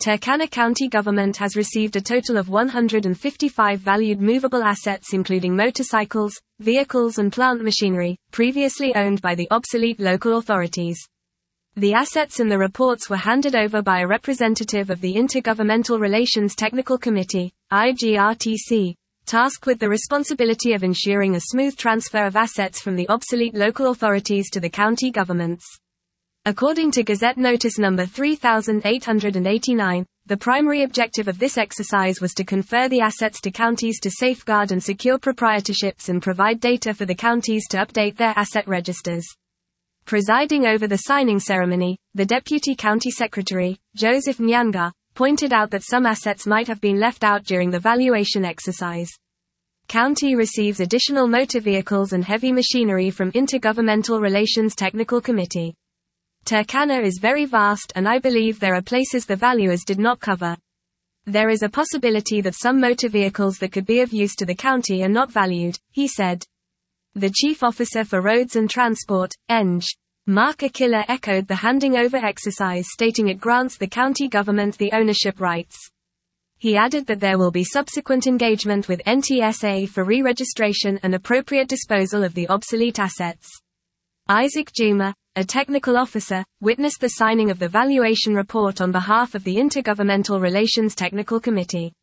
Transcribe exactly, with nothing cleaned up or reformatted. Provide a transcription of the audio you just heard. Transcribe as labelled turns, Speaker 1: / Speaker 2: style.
Speaker 1: Turkana County government has received a total of one hundred fifty-five valued movable assets including motorcycles, vehicles and plant machinery, previously owned by the obsolete local authorities. The assets in the reports were handed over by a representative of the Intergovernmental Relations Technical Committee, I G R T C, tasked with the responsibility of ensuring a smooth transfer of assets from the obsolete local authorities to the county governments. According to Gazette Notice number three thousand eight hundred eighty-nine, the primary objective of this exercise was to confer the assets to counties to safeguard and secure proprietorships and provide data for the counties to update their asset registers. Presiding over the signing ceremony, the Deputy County Secretary, Joseph Nyanga, pointed out that some assets might have been left out during the valuation exercise. County receives additional motor vehicles and heavy machinery from Intergovernmental Relations Technical Committee. Turkana is very vast and I believe there are places the valuers did not cover. There is a possibility that some motor vehicles that could be of use to the county are not valued, he said. The Chief Officer for Roads and Transport, Eng. Mark Akilla echoed the handing over exercise, stating it grants the county government the ownership rights. He added that there will be subsequent engagement with N T S A for re-registration and appropriate disposal of the obsolete assets. Isaac Juma, a technical officer, witnessed the signing of the valuation report on behalf of the Intergovernmental Relations Technical Committee.